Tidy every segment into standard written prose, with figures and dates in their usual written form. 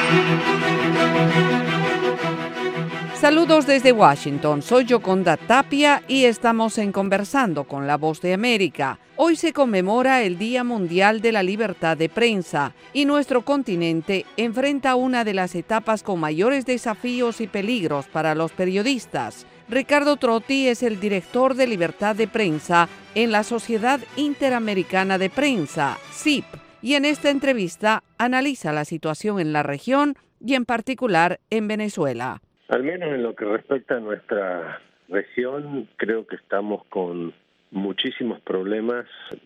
Saludos desde Washington, soy Yoconda Tapia y estamos en Conversando con la Voz de América. Hoy se conmemora el Día Mundial de la Libertad de Prensa y nuestro continente enfrenta una de las etapas con mayores desafíos y peligros para los periodistas. Ricardo Trotti es el director de Libertad de Prensa en la Sociedad Interamericana de Prensa, SIP, y en esta entrevista analiza la situación en la región y en particular en Venezuela. Al menos en lo que respecta a nuestra región, creo que estamos con muchísimos problemas,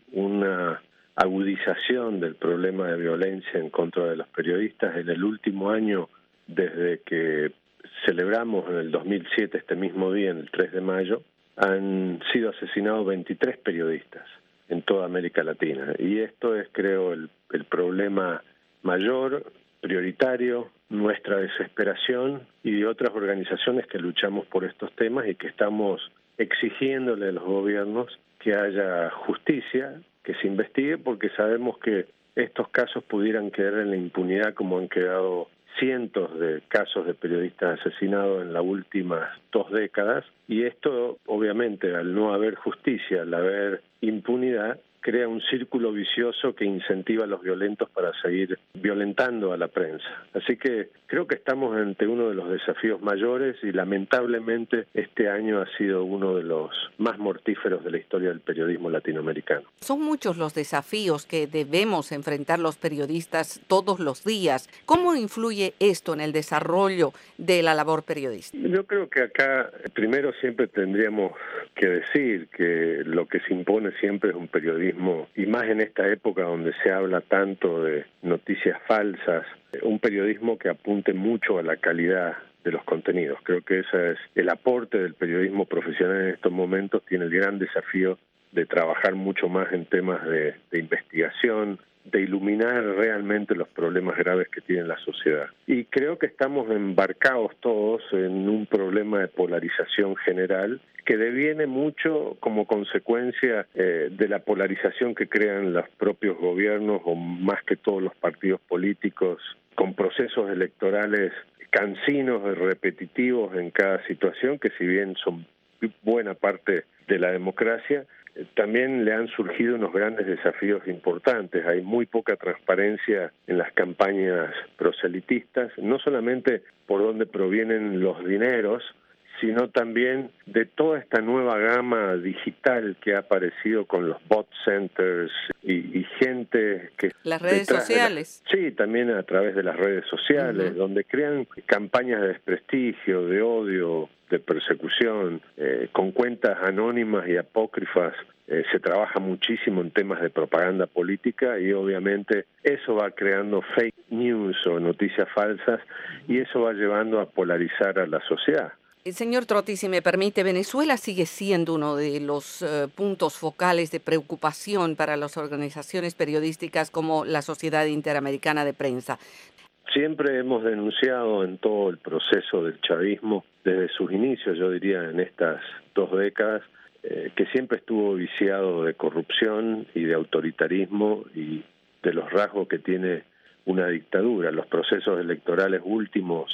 una agudización del problema de violencia en contra de los periodistas. En el último año, desde que celebramos en el 2007, este mismo día, en el 3 de mayo, han sido asesinados 23 periodistas en toda América Latina. Y esto es, creo, el problema mayor, prioritario, nuestra desesperación y de otras organizaciones que luchamos por estos temas y que estamos exigiéndole a los gobiernos que haya justicia, que se investigue, porque sabemos que estos casos pudieran quedar en la impunidad como han quedado cientos de casos de periodistas asesinados en las últimas 2 décadas, y esto obviamente al no haber justicia, al haber impunidad, crea un círculo vicioso que incentiva a los violentos para seguir violentando a la prensa. Así que creo que estamos ante uno de los desafíos mayores y lamentablemente este año ha sido uno de los más mortíferos de la historia del periodismo latinoamericano. Son muchos los desafíos que debemos enfrentar los periodistas todos los días. ¿Cómo influye esto en el desarrollo de la labor periodística? Yo creo que acá primero siempre tendríamos que decir que lo que se impone siempre es un periodismo, y más en esta época donde se habla tanto de noticias falsas, un periodismo que apunte mucho a la calidad de los contenidos. Creo que ese es el aporte del periodismo profesional en estos momentos. Tiene el gran desafío de trabajar mucho más en temas de investigación, de iluminar realmente los problemas graves que tiene la sociedad. Y creo que estamos embarcados todos en un problema de polarización general que deviene mucho como consecuencia de la polarización que crean los propios gobiernos, o más que todos los partidos políticos, con procesos electorales cansinos y repetitivos en cada situación, que si bien son buena parte de la democracia, también le han surgido unos grandes desafíos importantes. Hay muy poca transparencia en las campañas proselitistas, no solamente por dónde provienen los dineros, sino también de toda esta nueva gama digital que ha aparecido con los bot centers y gente que... Las redes sociales. Sí, también a través de las redes sociales, donde crean campañas de desprestigio, de odio, de persecución, con cuentas anónimas y apócrifas. Se trabaja muchísimo en temas de propaganda política y obviamente eso va creando fake news o noticias falsas, y eso va llevando a polarizar a la sociedad. Señor Trotti, si me permite, Venezuela sigue siendo uno de los puntos focales de preocupación para las organizaciones periodísticas como la Sociedad Interamericana de Prensa. Siempre hemos denunciado en todo el proceso del chavismo, desde sus inicios, yo diría en estas 2 décadas, que siempre estuvo viciado de corrupción y de autoritarismo y de los rasgos que tiene una dictadura. Los procesos electorales últimos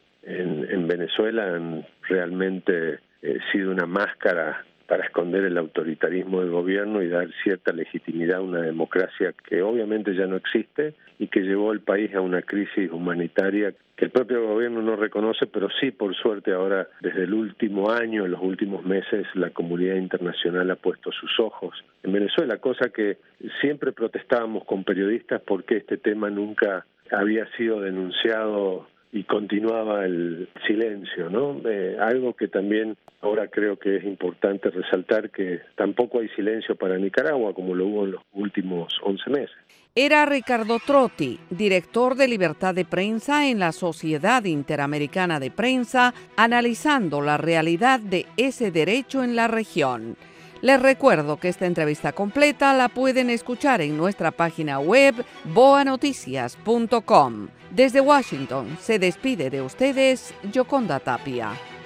en Venezuela han realmente sido una máscara para esconder el autoritarismo del gobierno y dar cierta legitimidad a una democracia que obviamente ya no existe y que llevó al país a una crisis humanitaria que el propio gobierno no reconoce, pero sí, por suerte, ahora, desde el último año, en los últimos meses, la comunidad internacional ha puesto sus ojos en Venezuela, cosa que siempre protestábamos con periodistas porque este tema nunca había sido denunciado y continuaba el silencio, ¿no? Algo que también ahora creo que es importante resaltar, que tampoco hay silencio para Nicaragua como lo hubo en los últimos 11 meses. Era Ricardo Trotti, director de Libertad de Prensa en la Sociedad Interamericana de Prensa, analizando la realidad de ese derecho en la región. Les recuerdo que esta entrevista completa la pueden escuchar en nuestra página web boanoticias.com. Desde Washington se despide de ustedes Yoconda Tapia.